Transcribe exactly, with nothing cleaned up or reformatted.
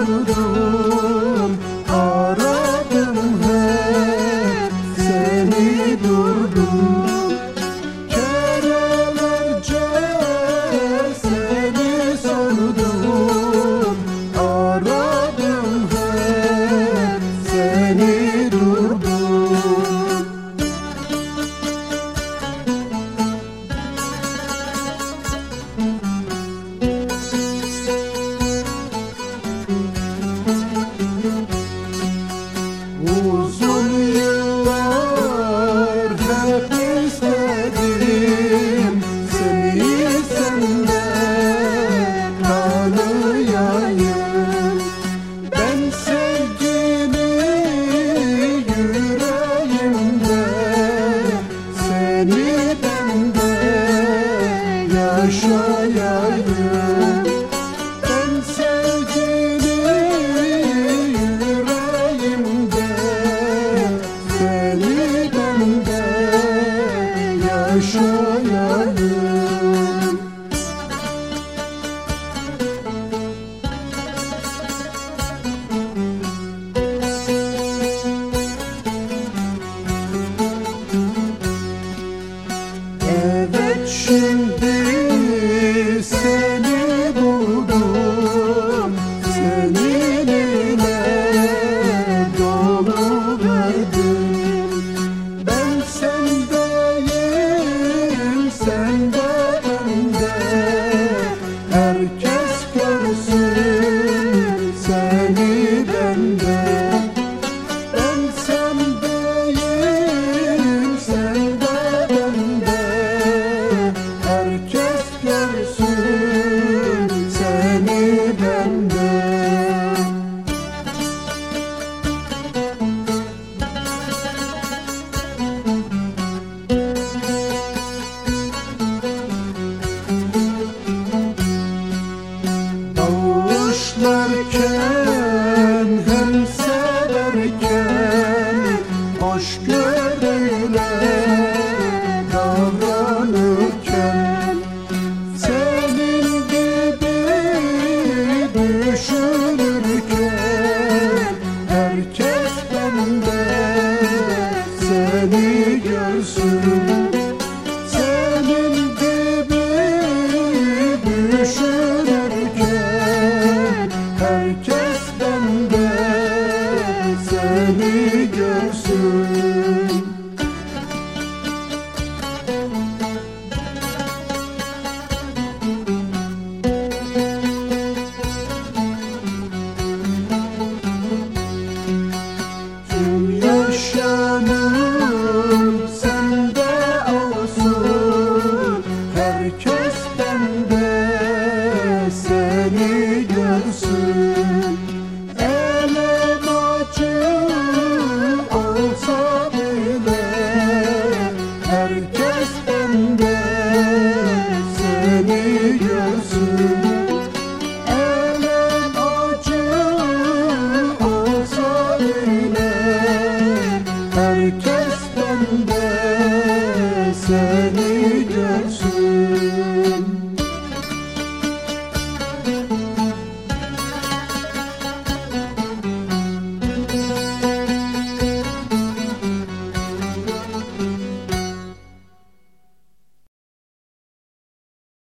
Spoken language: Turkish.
sordum, aradım hep seni durdum. Kerelerce seni sordum, aradım hep seni durdum. Uzun yıllar hep istedim seni senden tanıyayım. Ben sevgini yüreğimde, seni bende yaşayayım. Ben sevgini yüreğimde, seni bende yaşayayım. Evet, şimdi seni buldum, seninle doluverdim. Ben sendeyim, sen de bende, herkes görsün seni bende. Ben sendeyim, sen de bende, herkes görsün seni bende. Bağışlarken hem severken hoşgörüyle davranırken, senin gibi düşünürken, herkes bende seni görsün. Senin gibi düşünürken, herkes bende seni görsün. Tüm yaşamım sende olsun, herkes bende seni görsün. Elem acı olsa bile, herkes bende seni görsün. Elem acı olsa bile, herkes bende seni görsün.